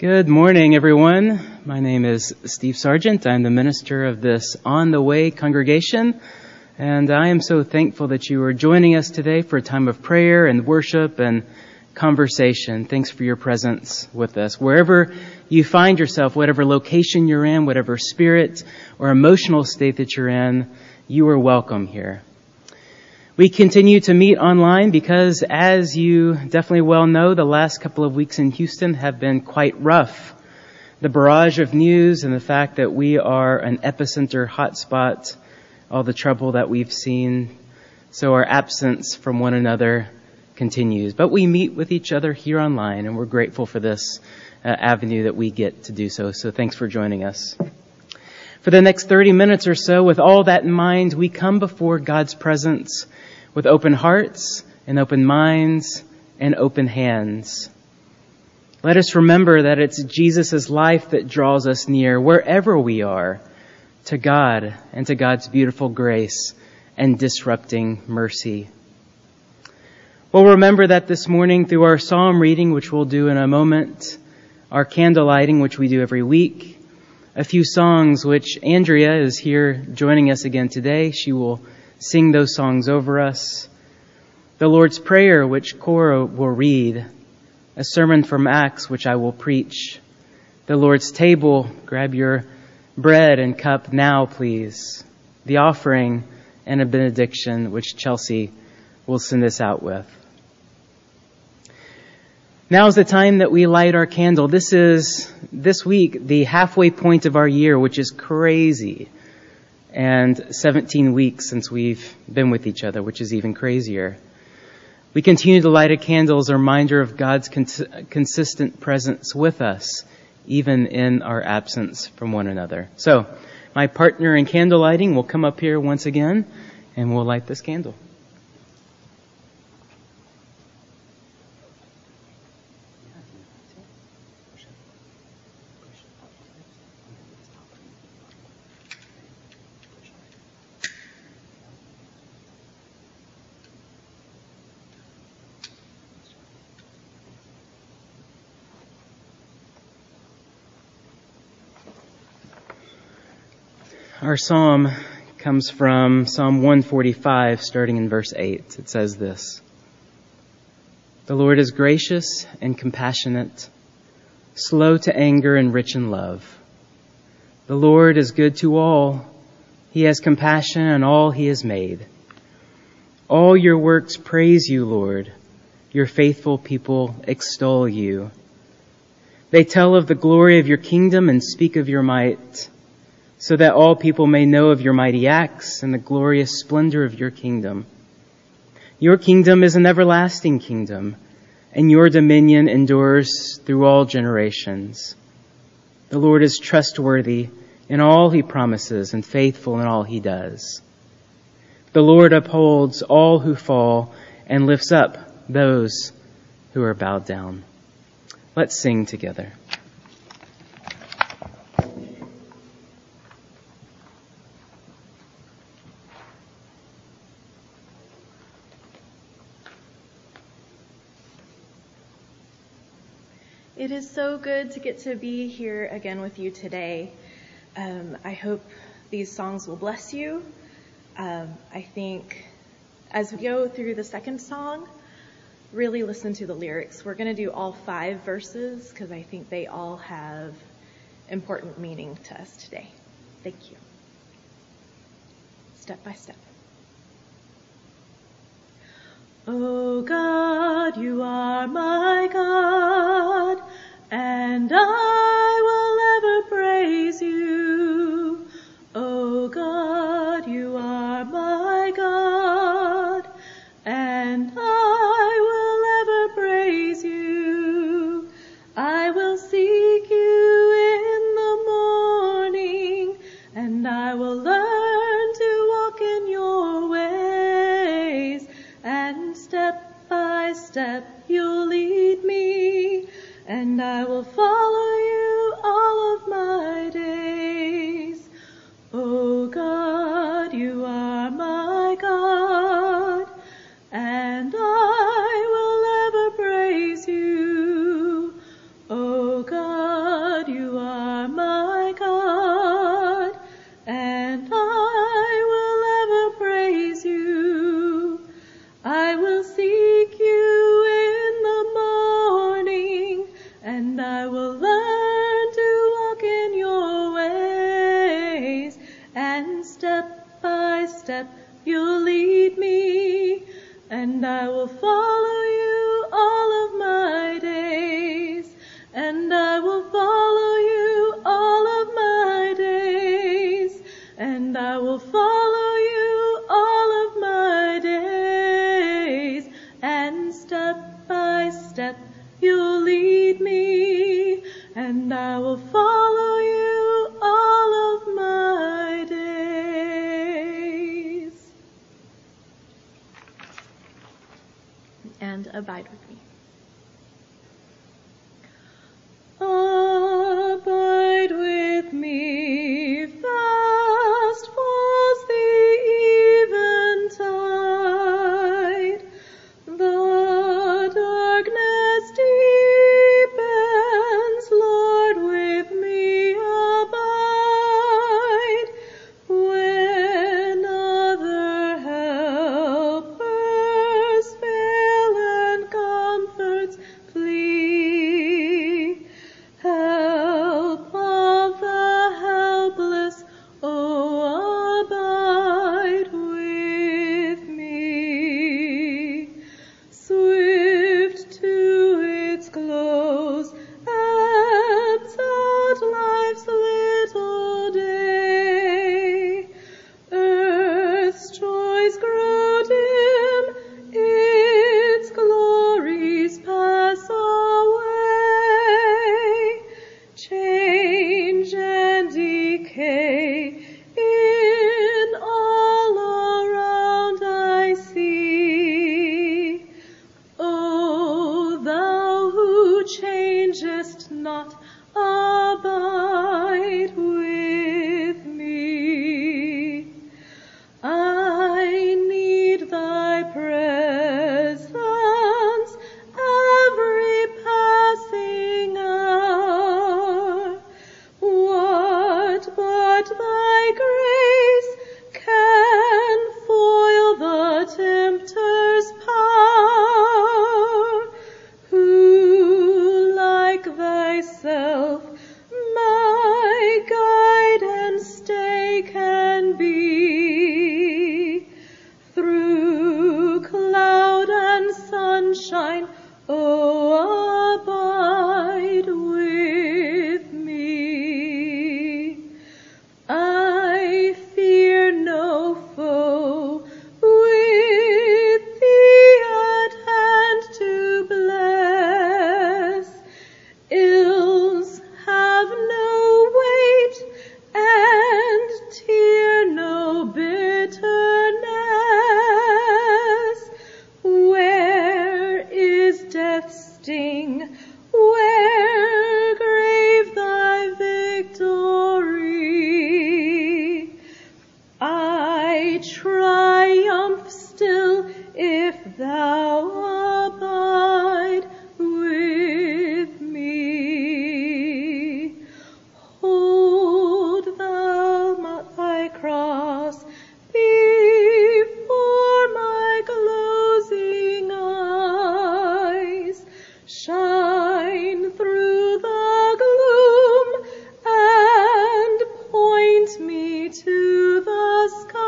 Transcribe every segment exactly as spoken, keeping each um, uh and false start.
Good morning, everyone. My name is Steve Sargent. I'm the minister of this On the Way congregation, and I am so thankful that you are joining us today for a time of prayer and worship and conversation. Thanks for your presence with us. Wherever you find yourself, whatever location you're in, whatever spirit or emotional state that you're in, you are welcome here. We continue to meet online because, as you definitely well know, the last couple of weeks in Houston have been quite rough. The barrage of news and the fact that we are an epicenter hotspot, all the trouble that we've seen, so our absence from one another continues. But we meet with each other here online, and we're grateful for this uh, avenue that we get to do so. So thanks for joining us. For the next thirty minutes or so, with all that in mind, we come before God's presence with open hearts and open minds and open hands. Let us remember that it's Jesus' life that draws us near, wherever we are, to God and to God's beautiful grace and disrupting mercy. We'll remember that this morning through our psalm reading, which we'll do in a moment, our candle lighting, which we do every week, a few songs which Andrea is here joining us again today. She will sing those songs over us. The Lord's Prayer, which Cora will read. A sermon from Acts, which I will preach. The Lord's Table, grab your bread and cup now, please. The offering and a benediction, which Chelsea will send us out with. Now is the time that we light our candle. This is, this week, the halfway point of our year, which is crazy. And seventeen weeks since we've been with each other, which is even crazier. We continue to light a candle as a reminder of God's cons- consistent presence with us, even in our absence from one another. So, my partner in candle lighting will come up here once again, and we'll light this candle. Our psalm comes from Psalm one forty-five, starting in verse eight. It says this: The Lord is gracious and compassionate, slow to anger and rich in love. The Lord is good to all. He has compassion on all he has made. All your works praise you, Lord. Your faithful people extol you. They tell of the glory of your kingdom and speak of your might, so that all people may know of your mighty acts and the glorious splendor of your kingdom. Your kingdom is an everlasting kingdom, and your dominion endures through all generations. The Lord is trustworthy in all he promises and faithful in all he does. The Lord upholds all who fall and lifts up those who are bowed down. Let's sing together. It is so good to get to be here again with you today. Um, I hope these songs will bless you. Um, I think as we go through the second song, really listen to the lyrics. We're going to do all five verses because I think they all have important meaning to us today. Thank you. Step by step. Oh God, you are my God, and I will ever praise you. Oh God, you are my God, and I will ever praise you. I will seek you in the morning, and I will learn to walk in your ways, and step by step you'll lead me, and I will follow you all of my days. Oh God, you are my God, and I will ever praise you. Oh God, and I will follow you all of my days. And abide with me. Abide with me, fast falls the eventide. The darkness deepens, Lord, with me abide. When other helpers fail and comforts flee, help of the helpless, oh, abide with me. Swift to its close, ebbs out life's little day. Earth's joys grow dim, its glories pass away. Change and decay in all around I see. O thou who changest not, abide with me. I need thy presence every passing hour. What but thy grace can foil the tempter's power? Who like thyself my guide and stay can be? Through cloud and sunshine, oh, abide with me. I fear no foe, with thee at hand to bless. Ills have no weight, and tear no bitterness. Where is death's sting? Where grave thy victory? I triumph still if thou abide with me. Hold thou my- thy cross before my closing eyes. Shine through the gloom and point me to the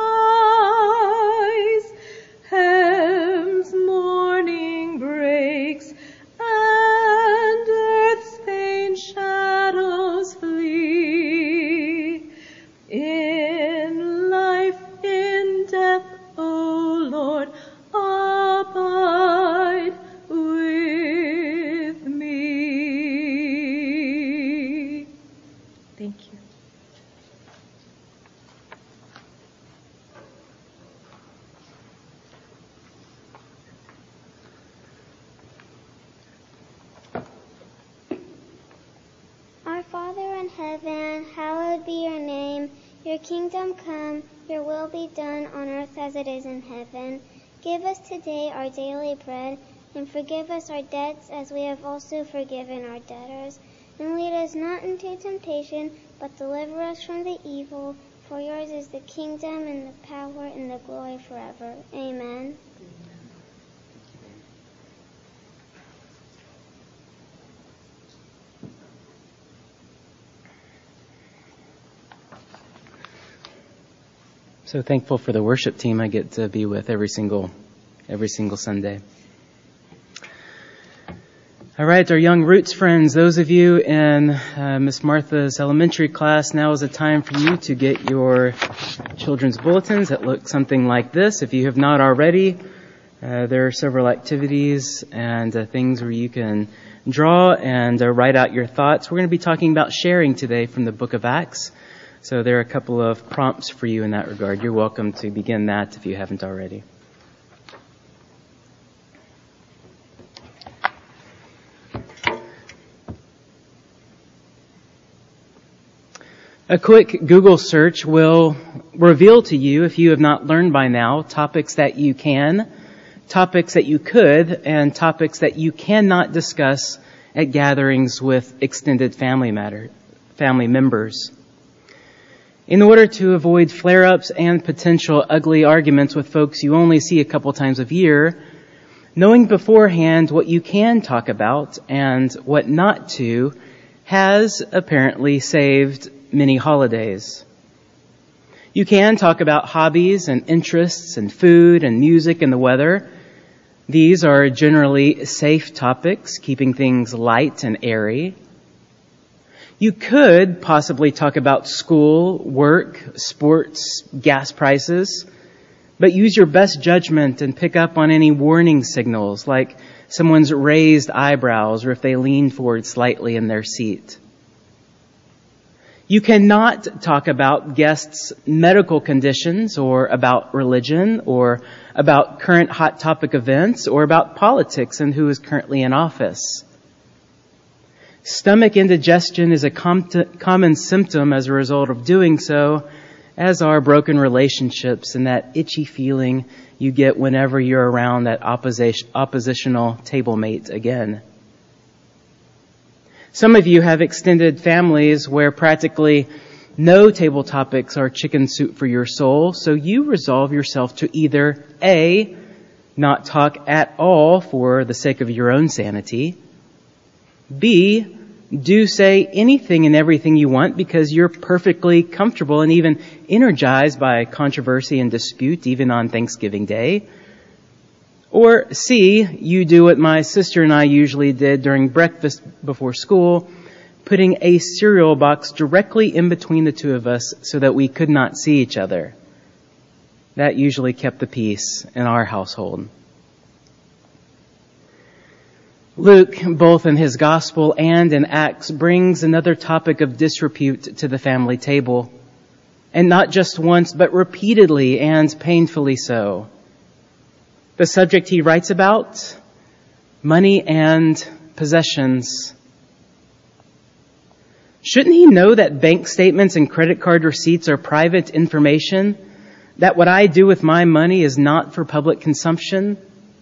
skies. Heaven's morning breaks and earth's faint shadows flee. In life, in death, O Lord, abide with me. Thank you. Our Father in heaven, hallowed be your name. Your kingdom come, your will be done on earth as it is in heaven. Give us today our daily bread, and forgive us our debts as we have also forgiven our debtors. And lead us not into temptation, but deliver us from the evil. For yours is the kingdom and the power and the glory forever. Amen. So thankful for the worship team I get to be with every single, every single Sunday. All right, our young Roots friends, those of you in uh, Miss Martha's elementary class, now is a time for you to get your children's bulletins that look something like this. If you have not already, uh, there are several activities and uh, things where you can draw and uh, write out your thoughts. We're going to be talking about sharing today from the book of Acts. So there are a couple of prompts for you in that regard. You're welcome to begin that if you haven't already. A quick Google search will reveal to you, if you have not learned by now, topics that you can, topics that you could, and topics that you cannot discuss at gatherings with extended family matter, family members. In order to avoid flare-ups and potential ugly arguments with folks you only see a couple times a year, knowing beforehand what you can talk about and what not to has apparently saved many holidays. You can talk about hobbies and interests and food and music and the weather. These are generally safe topics, keeping things light and airy. You could possibly talk about school, work, sports, gas prices, but use your best judgment and pick up on any warning signals like someone's raised eyebrows or if they lean forward slightly in their seat. You cannot talk about guests' medical conditions or about religion or about current hot topic events or about politics and who is currently in office. Stomach indigestion is a com- common symptom as a result of doing so, as are broken relationships and that itchy feeling you get whenever you're around that opposition, oppositional table mate again. Some of you have extended families where practically no table topics are chicken soup for your soul, so you resolve yourself to either A, not talk at all for the sake of your own sanity, B, do say anything and everything you want because you're perfectly comfortable and even energized by controversy and dispute even on Thanksgiving Day, or C, you do what my sister and I usually did during breakfast before school, putting a cereal box directly in between the two of us so that we could not see each other. That usually kept the peace in our household. Luke, both in his gospel and in Acts, brings another topic of disrepute to the family table. And not just once, but repeatedly and painfully so. The subject he writes about, money and possessions. Shouldn't he know that bank statements and credit card receipts are private information? That what I do with my money is not for public consumption?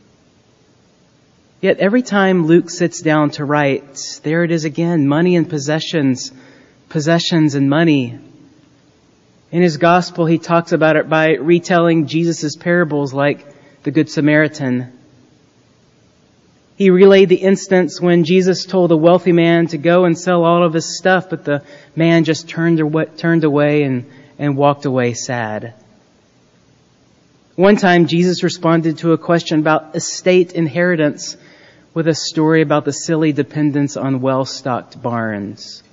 Yet every time Luke sits down to write, there it is again, money and possessions, possessions and money. In his gospel, he talks about it by retelling Jesus' parables like the Good Samaritan. He relayed the instance when Jesus told a wealthy man to go and sell all of his stuff, but the man just turned turned away and, and walked away sad. One time, Jesus responded to a question about estate inheritance with a story about the silly dependence on well-stocked barns.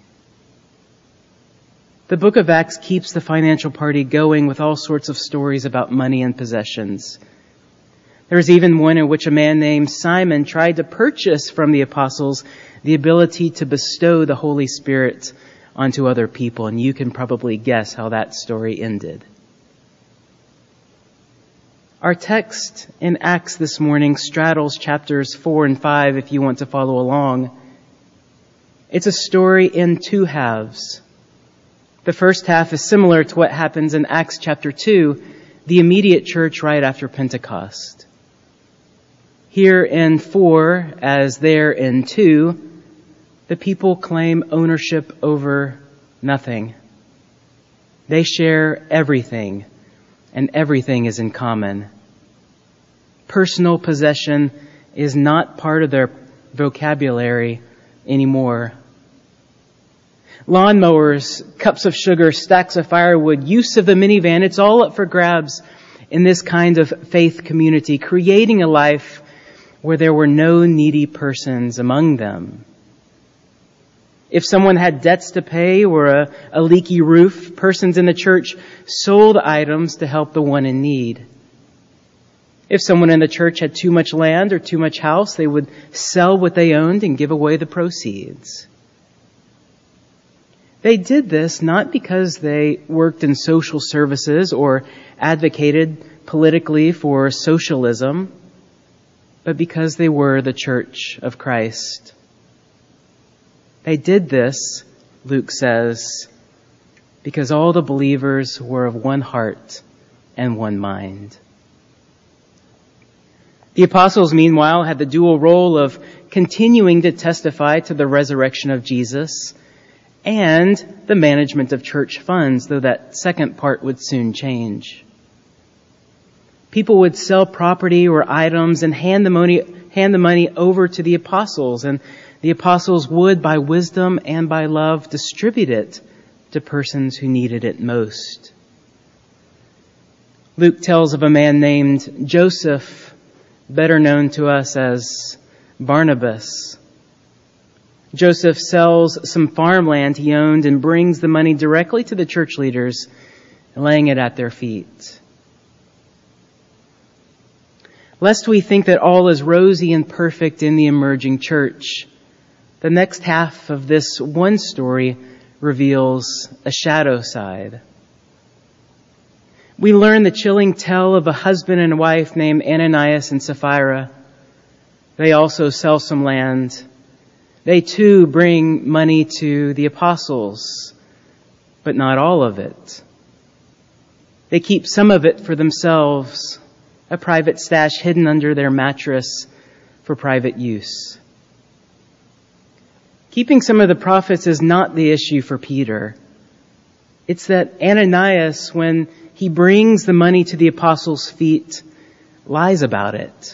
The book of Acts keeps the financial party going with all sorts of stories about money and possessions. There's even one in which a man named Simon tried to purchase from the apostles the ability to bestow the Holy Spirit onto other people, and you can probably guess how that story ended. Our text in Acts this morning straddles chapters four and five if you want to follow along. It's a story in two halves. The first half is similar to what happens in Acts chapter two, the immediate church right after Pentecost. Here in four, as there in two, the people claim ownership over nothing. They share everything, and everything is in common. Personal possession is not part of their vocabulary anymore. Lawnmowers, cups of sugar, stacks of firewood, use of the minivan, it's all up for grabs in this kind of faith community, creating a life where there were no needy persons among them. If someone had debts to pay or a, a leaky roof, persons in the church sold items to help the one in need. If someone in the church had too much land or too much house, they would sell what they owned and give away the proceeds. They did this not because they worked in social services or advocated politically for socialism, but because they were the church of Christ. They did this, Luke says, because all the believers were of one heart and one mind. The apostles, meanwhile, had the dual role of continuing to testify to the resurrection of Jesus and the management of church funds, though that second part would soon change. People would sell property or items and hand the money, hand the money over to the apostles, and the apostles would, by wisdom and by love, distribute it to persons who needed it most. Luke tells of a man named Joseph, better known to us as Barnabas. Joseph sells some farmland he owned and brings the money directly to the church leaders, laying it at their feet. Lest we think that all is rosy and perfect in the emerging church, the next half of this one story reveals a shadow side. We learn the chilling tale of a husband and wife named Ananias and Sapphira. They also sell some land. They too bring money to the apostles, but not all of it. They keep some of it for themselves, a private stash hidden under their mattress for private use. Keeping some of the profits is not the issue for Peter. It's that Ananias, when he brings the money to the apostles' feet, lies about it.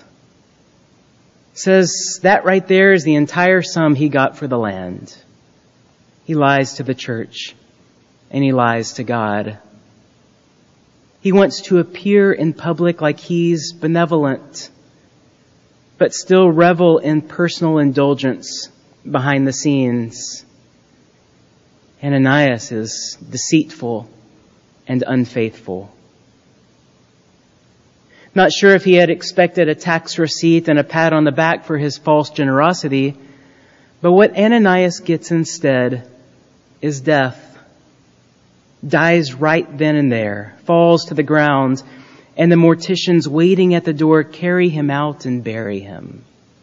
Says that right there is the entire sum he got for the land. He lies to the church, and he lies to God. He wants to appear in public like he's benevolent, but still revel in personal indulgence behind the scenes. Ananias is deceitful and unfaithful. Not sure if he had expected a tax receipt and a pat on the back for his false generosity, but what Ananias gets instead is death. Dies right then and there, falls to the ground, and the morticians waiting at the door carry him out and bury him.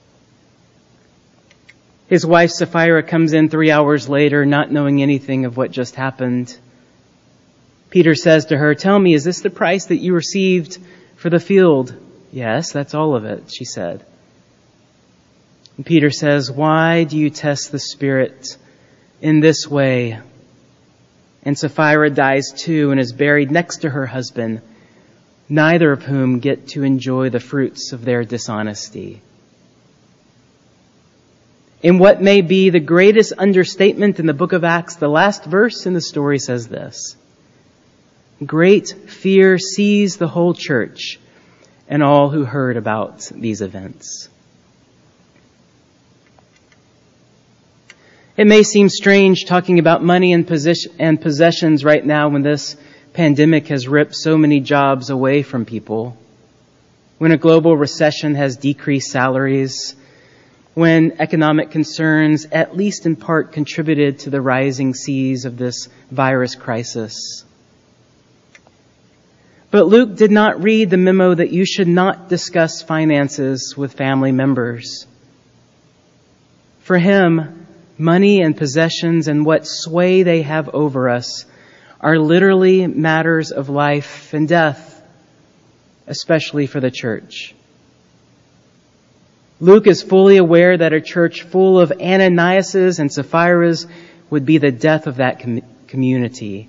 His wife Sapphira comes in three hours later, not knowing anything of what just happened. Peter says to her, "Tell me, is this the price that you received for the field?" "Yes, that's all of it," she said. And Peter says, "Why do you test the Spirit in this way?" And Sapphira dies too and is buried next to her husband, neither of whom get to enjoy the fruits of their dishonesty. In what may be the greatest understatement in the book of Acts, the last verse in the story says this: "Great fear seized the whole church and all who heard about these events." It may seem strange talking about money and possessions right now when this pandemic has ripped so many jobs away from people, when a global recession has decreased salaries, when economic concerns, at least in part, contributed to the rising seas of this virus crisis. But Luke did not read the memo that you should not discuss finances with family members. For him, money and possessions and what sway they have over us are literally matters of life and death, especially for the church. Luke is fully aware that a church full of Ananiases and Sapphiras would be the death of that com- community.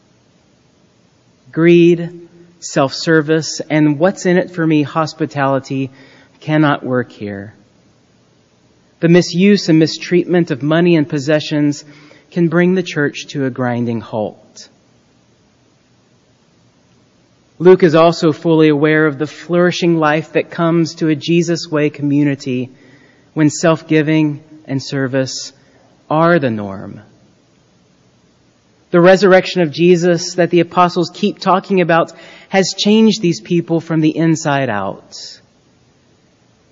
Greed, self-service, and what's in it for me hospitality cannot work here. The misuse and mistreatment of money and possessions can bring the church to a grinding halt. Luke is also fully aware of the flourishing life that comes to a Jesus Way community when self-giving and service are the norm. The resurrection of Jesus that the apostles keep talking about has changed these people from the inside out.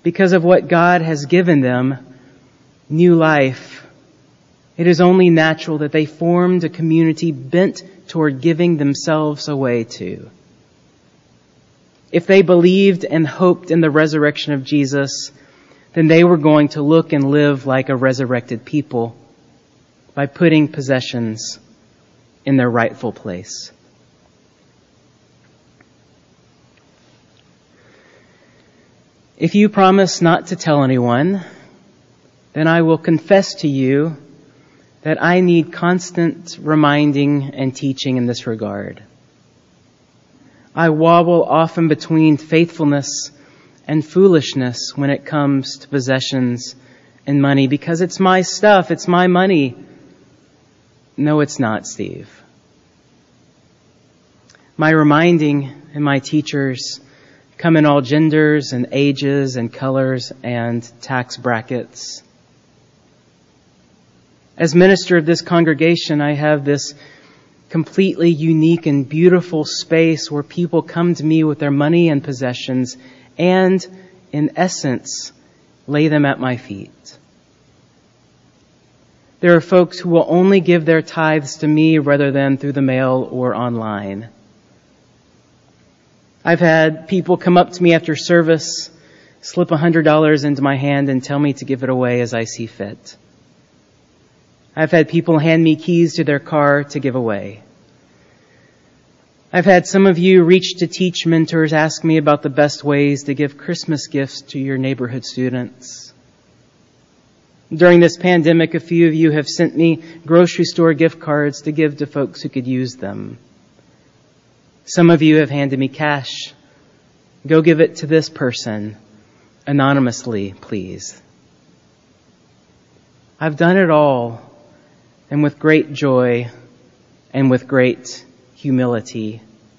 because of what God has given them, new life, it is only natural that they formed a community bent toward giving themselves away to. If they believed and hoped in the resurrection of Jesus, then they were going to look and live like a resurrected people by putting possessions in their rightful place. If you promise not to tell anyone, then I will confess to you that I need constant reminding and teaching in this regard. I wobble often between faithfulness and foolishness when it comes to possessions and money because it's my stuff, it's my money. No, it's not, Steve. My reminding and my teachers come in all genders and ages and colors and tax brackets. As minister of this congregation, I have this completely unique and beautiful space where people come to me with their money and possessions and, in essence, lay them at my feet. There are folks who will only give their tithes to me rather than through the mail or online. I've had people come up to me after service, slip one hundred dollars into my hand and tell me to give it away as I see fit. I've had people hand me keys to their car to give away. I've had some of you reach to teach mentors ask me about the best ways to give Christmas gifts to your neighborhood students. During this pandemic, a few of you have sent me grocery store gift cards to give to folks who could use them. Some of you have handed me cash. Go give it to this person, anonymously, please. I've done it all, and with great joy and with great humility.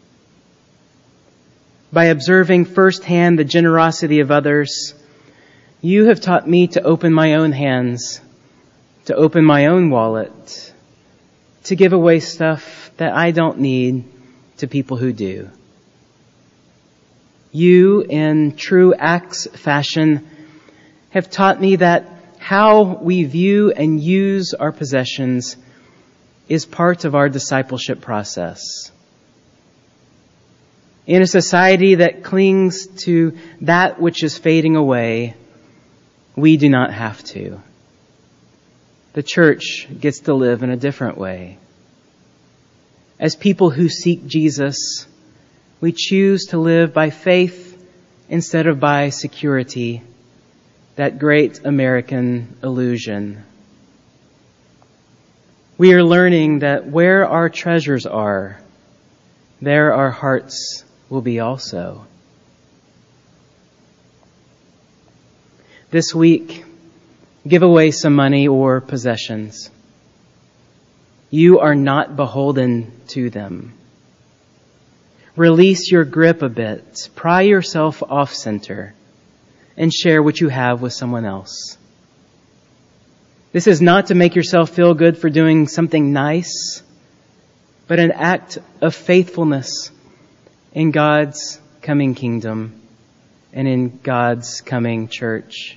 By observing firsthand the generosity of others, you have taught me to open my own hands, to open my own wallet, to give away stuff that I don't need to people who do. You, in true Acts fashion, have taught me that how we view and use our possessions is part of our discipleship process. In a society that clings to that which is fading away, we do not have to. The church gets to live in a different way. As people who seek Jesus, we choose to live by faith instead of by security, that great American illusion. We are learning that where our treasures are, there our hearts will be also. This week, give away some money or possessions. You are not beholden to them. Release your grip a bit, pry yourself off center, and share what you have with someone else. This is not to make yourself feel good for doing something nice, but an act of faithfulness in God's coming kingdom and in God's coming church.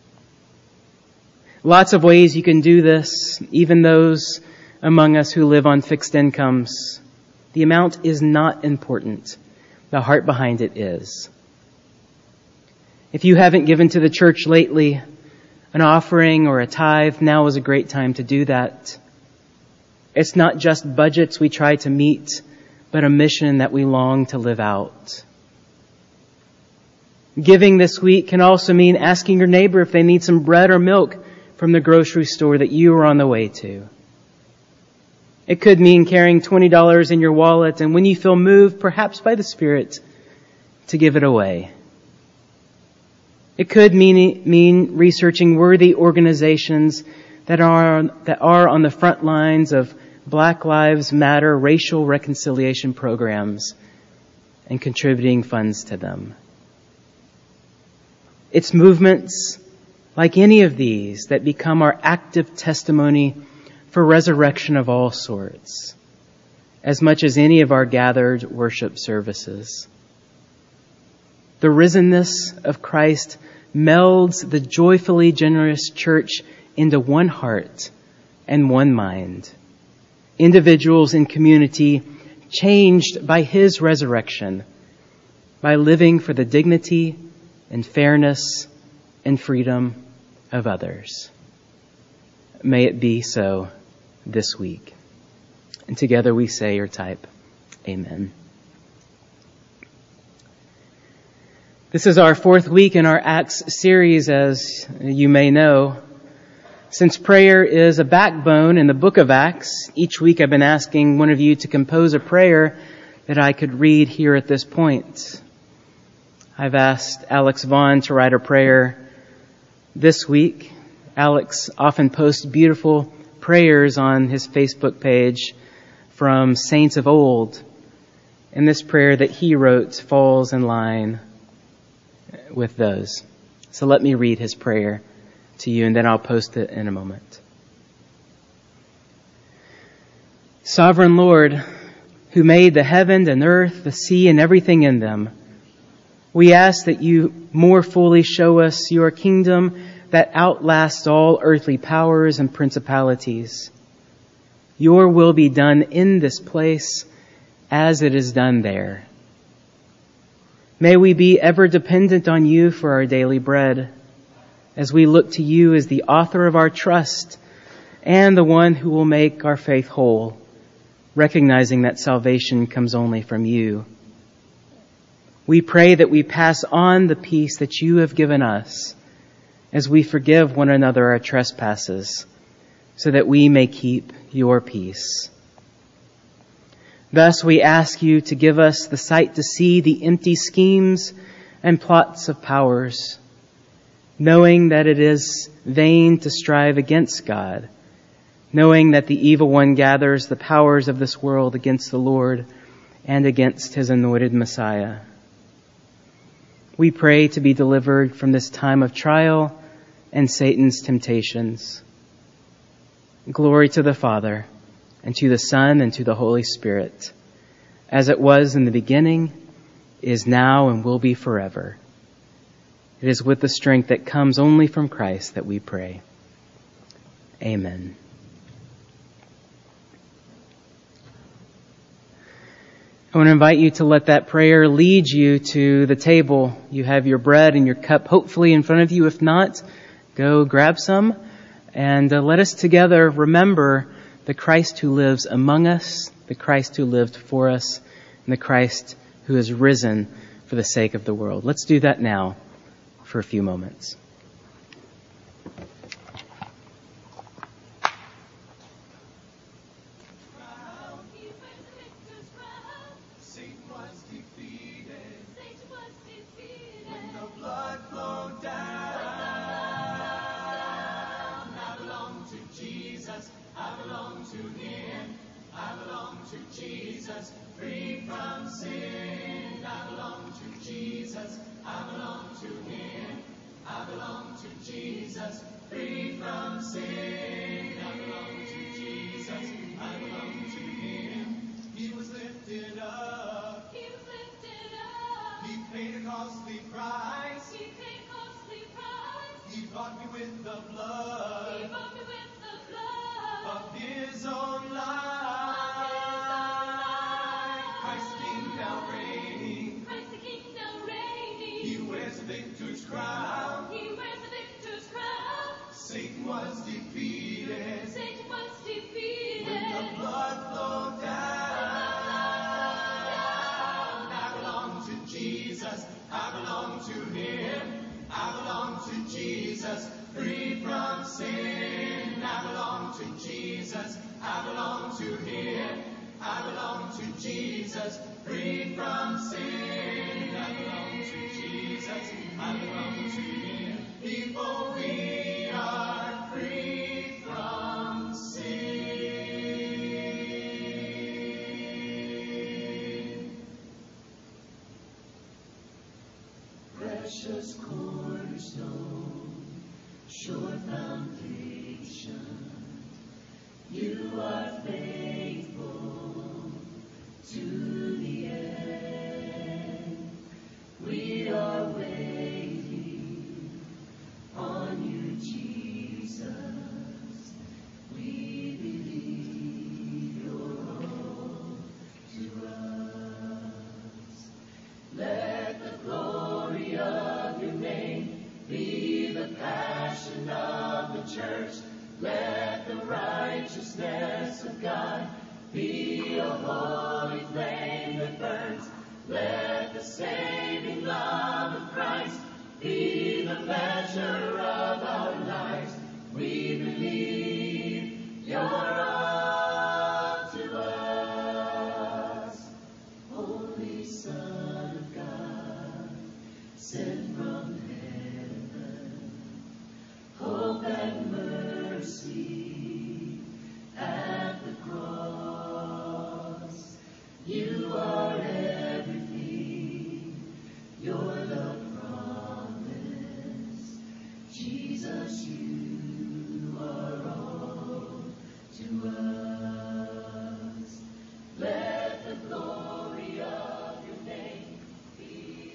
Lots of ways you can do this, even those among us who live on fixed incomes. The amount is not important. The heart behind it is. If you haven't given to the church lately, an offering or a tithe, now is a great time to do that. It's not just budgets we try to meet, but a mission that we long to live out. Giving this week can also mean asking your neighbor if they need some bread or milk from the grocery store that you are on the way to. It could mean carrying twenty dollars in your wallet and when you feel moved, perhaps by the Spirit, to give it away. It could mean, mean researching worthy organizations that are, that are on the front lines of Black Lives Matter racial reconciliation programs and contributing funds to them. It's movements like any of these that become our active testimony for resurrection of all sorts, as much as any of our gathered worship services. The risenness of Christ melds the joyfully generous church into one heart and one mind. Individuals in community changed by his resurrection, by living for the dignity and fairness and freedom of others. May it be so this week. And together we say or type, Amen. This is our fourth week in our Acts series, as you may know. Since prayer is a backbone in the book of Acts, each week I've been asking one of you to compose a prayer that I could read here at this point. I've asked Alex Vaughn to write a prayer this week. Alex often posts beautiful prayers on his Facebook page from saints of old. And this prayer that he wrote falls in line with those. So let me read his prayer to you, and then I'll post it in a moment. Sovereign Lord, who made the heaven and earth, the sea, and everything in them, we ask that you more fully show us your kingdom that outlasts all earthly powers and principalities. Your will be done in this place as it is done there. May we be ever dependent on you for our daily bread, as we look to you as the author of our trust and the one who will make our faith whole, recognizing that salvation comes only from you. We pray that we pass on the peace that you have given us as we forgive one another our trespasses, so that we may keep your peace. Thus we ask you to give us the sight to see the empty schemes and plots of powers, knowing that it is vain to strive against God, knowing that the evil one gathers the powers of this world against the Lord and against his anointed Messiah. We pray to be delivered from this time of trial and Satan's temptations. Glory to the Father, and to the Son, and to the Holy Spirit, as it was in the beginning, is now, and will be forever. It is with the strength that comes only from Christ that we pray. Amen. I want to invite you to let that prayer lead you to the table. You have your bread and your cup hopefully in front of you. If not, go grab some, and uh, let us together remember the Christ who lives among us, the Christ who lived for us, and the Christ who has risen for the sake of the world. Let's do that now for a few moments. Precious cornerstone, sure foundation, you are faithful to the end. We are waiting righteousness of God be a holy flame that burns. Let the saving love of Christ be the measure of our lives. We believe you're all to us. Holy Son of God, sent from heaven, hope and mercy at the cross. You are everything, you're the promise. Jesus, you are all to us. Let the glory of your name be.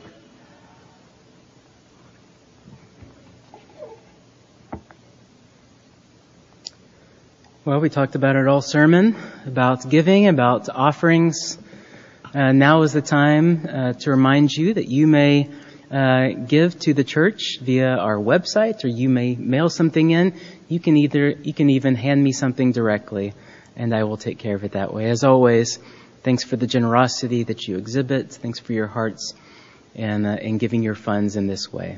Well, we talked about it all sermon, about giving, about offerings. Uh, now is the time uh, to remind you that you may uh, give to the church via our website, or you may mail something in. You can either you can even hand me something directly, and I will take care of it that way. As always, thanks for the generosity that you exhibit. Thanks for your hearts and uh, in giving your funds in this way.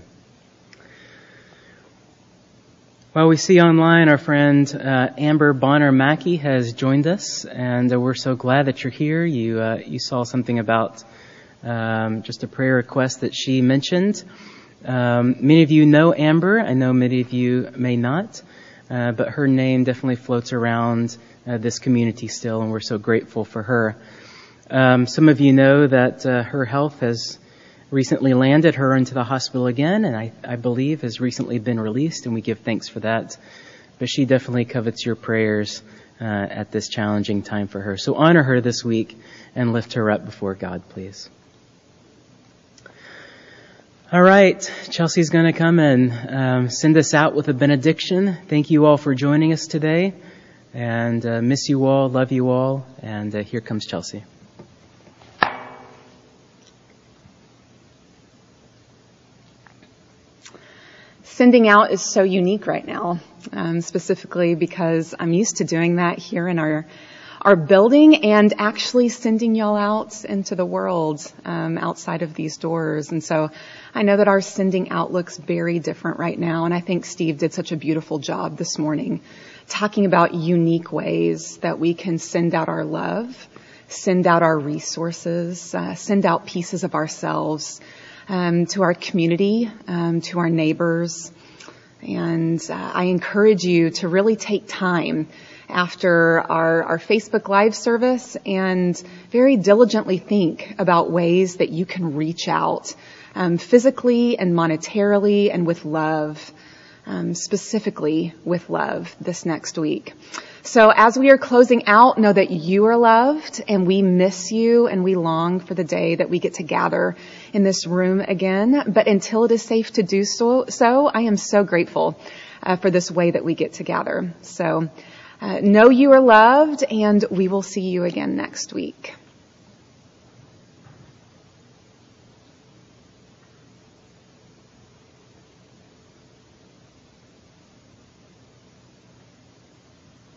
Well, we see online our friend uh, Amber Bonner Mackey has joined us, and uh, we're so glad that you're here. You uh, you saw something about um, just a prayer request that she mentioned. Um, many of you know Amber. I know many of you may not, uh, but her name definitely floats around uh, this community still, and we're so grateful for her. Um, some of you know that uh, her health has recently landed her into the hospital again, and I, I believe has recently been released, and we give thanks for that. But she definitely covets your prayers uh, at this challenging time for her. So honor her this week and lift her up before God, please. All right, Chelsea's going to come and um, send us out with a benediction. Thank you all for joining us today, and uh, miss you all, love you all, and uh, here comes Chelsea. Sending out is so unique right now, um, specifically because I'm used to doing that here in our our building and actually sending y'all out into the world um, outside of these doors. And so I know that our sending out looks very different right now. And I think Steve did such a beautiful job this morning talking about unique ways that we can send out our love, send out our resources, uh, send out pieces of ourselves Um, to our community, um, to our neighbors. And uh, I encourage you to really take time after our, our Facebook Live service and very diligently think about ways that you can reach out um, physically and monetarily and with love, um, specifically with love this next week. So as we are closing out, know that you are loved, and we miss you, and we long for the day that we get to gather in this room again. But until it is safe to do so, so I am so grateful uh, for this way that we get to gather. So uh, know you are loved, and we will see you again next week.